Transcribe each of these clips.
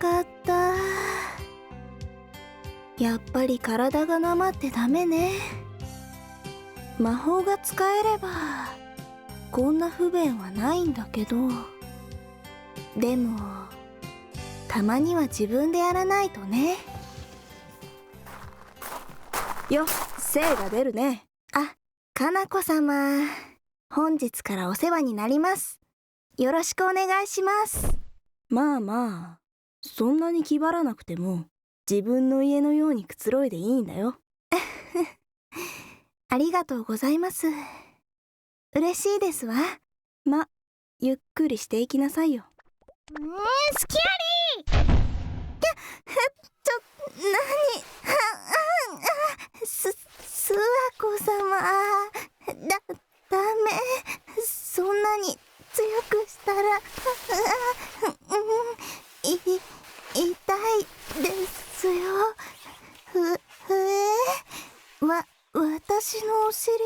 かった。やっぱり体がなまってダメね。魔法が使えればこんな不便はないんだけど、でもたまには自分でやらないとね。よ、精が出るね。あ、かなこ様、本日からお世話になります。よろしくお願いします。まあまあ、そんなに気張らなくても自分の家のようにくつろいでいいんだよ。ありがとうございます。嬉しいですわ。ま、ゆっくりしていきなさいよ。 スキャリー。 諏訪子様、ダメ。そんなに強くしたら痛いですよ。私のお尻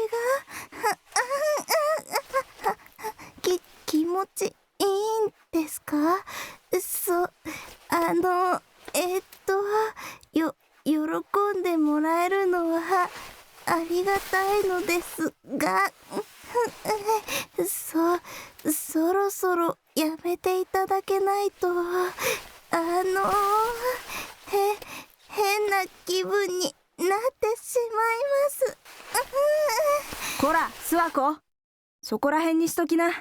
が気持ちいいんですか？喜んでもらえるのはありがたいのですが、そろそろやめていただけないと、変な気分になってしまいます。 こら、諏訪子、そこらへんにしときな。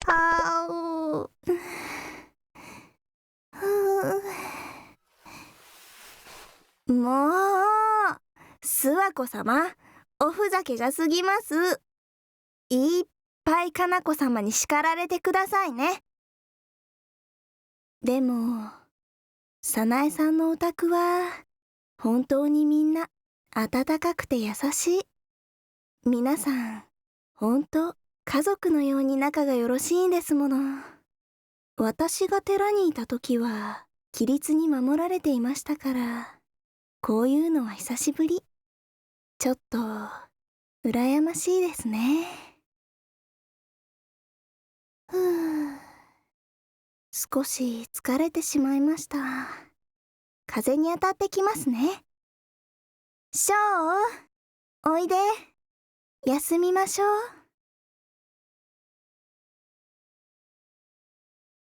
もう、諏訪子様、おふざけが過ぎます。いっぱいかなこ様に叱られてくださいね。でも、早苗さんのお宅は本当にみんな温かくて優しい。皆さん、本当家族のように仲がよろしいんですもの。私が寺にいた時は規律に守られていましたから、こういうのは久しぶり。ちょっと羨ましいですね。少し疲れてしまいました。風に当たってきますね。ショー、おいで。休みましょう。